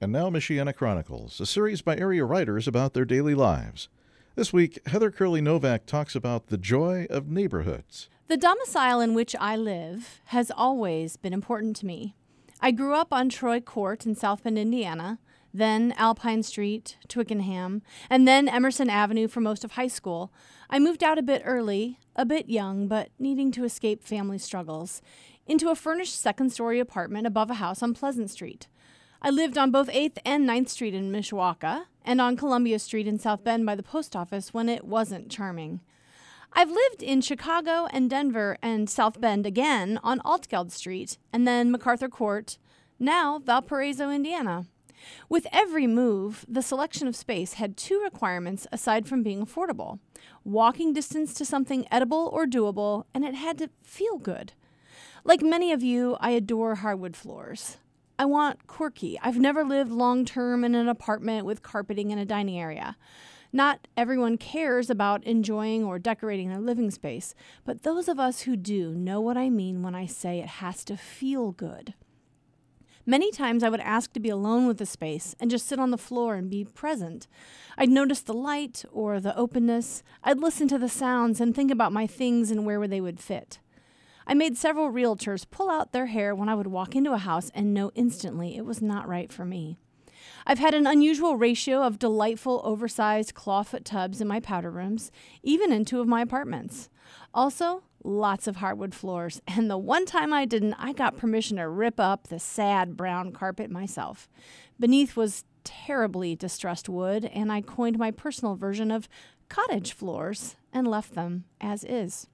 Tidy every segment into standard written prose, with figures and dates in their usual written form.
And now Michiana Chronicles, a series by area writers about their daily lives. This week, Heather Curley-Novak talks about the joy of neighborhoods. The domicile in which I live has always been important to me. I grew up on Troy Court in South Bend, Indiana, then Alpine Street, Twickenham, and then Emerson Avenue for most of high school. I moved out a bit early, a bit young, but needing to escape family struggles, into a furnished second-story apartment above a house on Pleasant Street. I lived on both 8th and 9th Street in Mishawaka, and on Columbia Street in South Bend by the post office when it wasn't charming. I've lived in Chicago and Denver and South Bend again on Altgeld Street, and then MacArthur Court, now Valparaiso, Indiana. With every move, the selection of space had two requirements aside from being affordable: walking distance to something edible or doable, and it had to feel good. Like many of you, I adore hardwood floors. I want quirky. I've never lived long-term in an apartment with carpeting and a dining area. Not everyone cares about enjoying or decorating their living space, but those of us who do know what I mean when I say it has to feel good. Many times I would ask to be alone with the space and just sit on the floor and be present. I'd notice the light or the openness. I'd listen to the sounds and think about my things and where they would fit. I made several realtors pull out their hair when I would walk into a house and know instantly it was not right for me. I've had an unusual ratio of delightful, oversized clawfoot tubs in my powder rooms, even in two of my apartments. Also, lots of hardwood floors, and the one time I didn't, I got permission to rip up the sad brown carpet myself. Beneath was terribly distressed wood, and I coined my personal version of cottage floors and left them as is.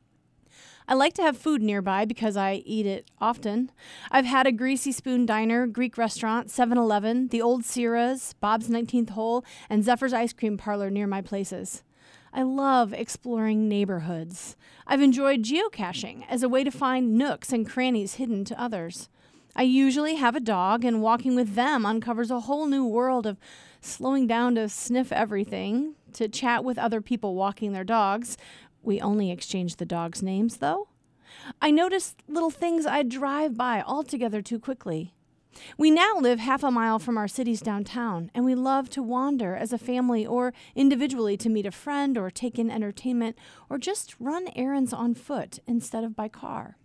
I like to have food nearby because I eat it often. I've had a Greasy Spoon Diner, Greek restaurant, 7-Eleven, the Old Sierra's, Bob's 19th Hole, and Zephyr's Ice Cream Parlor near my places. I love exploring neighborhoods. I've enjoyed geocaching as a way to find nooks and crannies hidden to others. I usually have a dog, and walking with them uncovers a whole new world of slowing down to sniff everything, to chat with other people walking their dogs. We only exchange the dogs' names, though. I noticed little things I'd drive by altogether too quickly. We now live half a mile from our city's downtown, and we love to wander as a family or individually to meet a friend or take in entertainment or just run errands on foot instead of by car.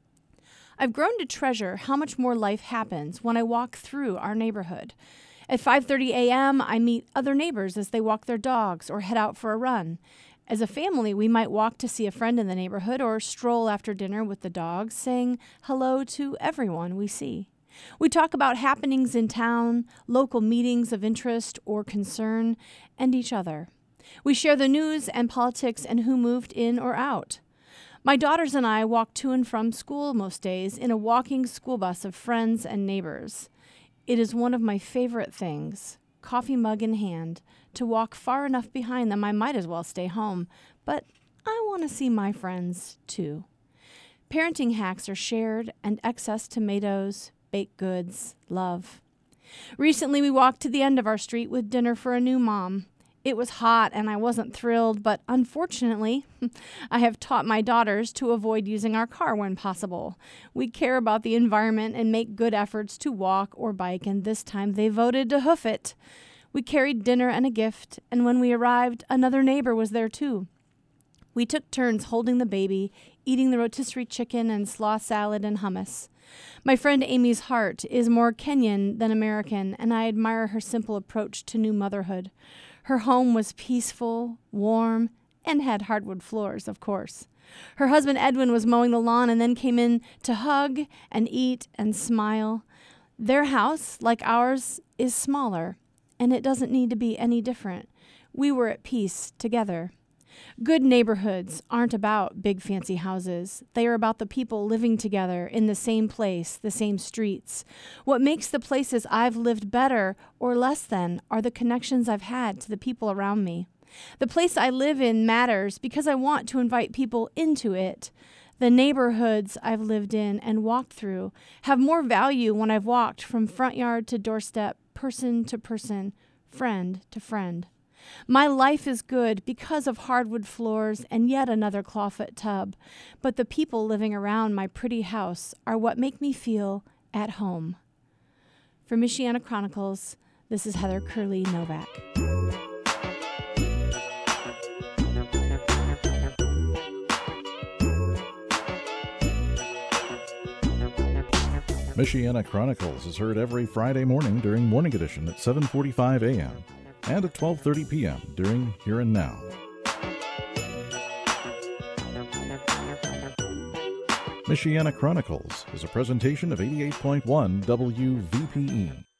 I've grown to treasure how much more life happens when I walk through our neighborhood. At 5:30 a.m., I meet other neighbors as they walk their dogs or head out for a run. As a family, we might walk to see a friend in the neighborhood or stroll after dinner with the dogs, saying hello to everyone we see. We talk about happenings in town, local meetings of interest or concern, and each other. We share the news and politics and who moved in or out. My daughters and I walk to and from school most days in a walking school bus of friends and neighbors. It is one of my favorite things, coffee mug in hand, to walk far enough behind them I might as well stay home, but I want to see my friends too. Parenting hacks are shared, and excess tomatoes, baked goods, love. Recently we walked to the end of our street with dinner for a new mom. It was hot and I wasn't thrilled, but unfortunately, I have taught my daughters to avoid using our car when possible. We care about the environment and make good efforts to walk or bike, and this time they voted to hoof it. We carried dinner and a gift, and when we arrived, another neighbor was there too. We took turns holding the baby, eating the rotisserie chicken and slaw salad and hummus. My friend Amy's heart is more Kenyan than American, and I admire her simple approach to new motherhood. Her home was peaceful, warm, and had hardwood floors, of course. Her husband Edwin was mowing the lawn and then came in to hug and eat and smile. Their house, like ours, is smaller, and it doesn't need to be any different. We were at peace together. Good neighborhoods aren't about big fancy houses. They are about the people living together in the same place, the same streets. What makes the places I've lived better or less than are the connections I've had to the people around me. The place I live in matters because I want to invite people into it. The neighborhoods I've lived in and walked through have more value when I've walked from front yard to doorstep, person to person, friend to friend. My life is good because of hardwood floors and yet another clawfoot tub, but the people living around my pretty house are what make me feel at home. For Michiana Chronicles, this is Heather Curley Novak. Michiana Chronicles is heard every Friday morning during Morning Edition at 7:45 a.m. and at 12:30 p.m. during Here and Now. Michiana Chronicles is a presentation of 88.1 WVPE.